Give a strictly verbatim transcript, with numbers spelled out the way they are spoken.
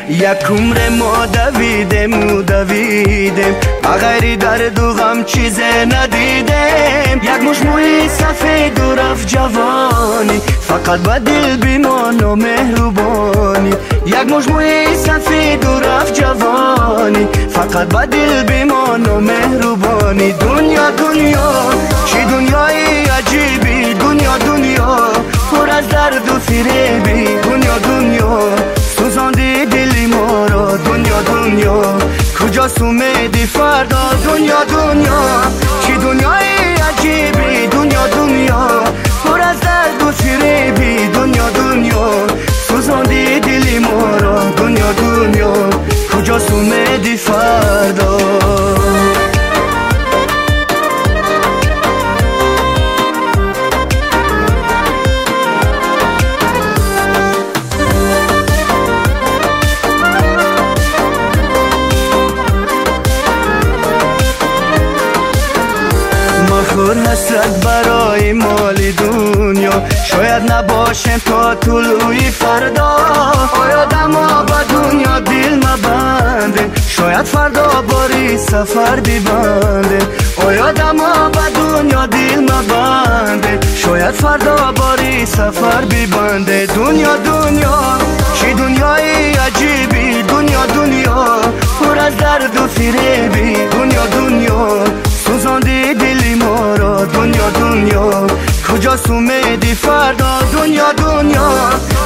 یک عمر ما دویدم و دویدم بغیر درد و غم چیز ندیدم. یک مش موی سفید و رفت جوانی فقط با دل بیمان و مهربانی. یک مش موی سفید و رفت جوانی فقط با دل بیمان و مهربانی. دنیا دنیا چی دنیای عجیبی، دنیا دنیا پر از درد و فریبی. دنیا دنیا سوزاندی دلی ما را. دنیا دنیا کجاست اومدی فردا. دنیا دنیا چی دنیای عجیبی، دنیا دنیا پر از درد و فریبی. دنیا دنیا سوزاندی دلی ما را. دنیا دنیا کجاست اومدی فردا. مخور حسرت برای مال دنیا شاید نباشم تا طلوعی فردا. آیادم ها با دنیا دل مبنده شاید فردا باری سفر ببنده. آیادم ها با دنیا دل مبنده شاید فردا باری سفر ببنده. دنیا دنیا چی دنیای عجیبی، دنیا دنیا پر از درد و فریبی. دنیا دنیا سوزاندی دلی ما را. دنیا دنیا کجاست اومدی فردا. دنیا دنیا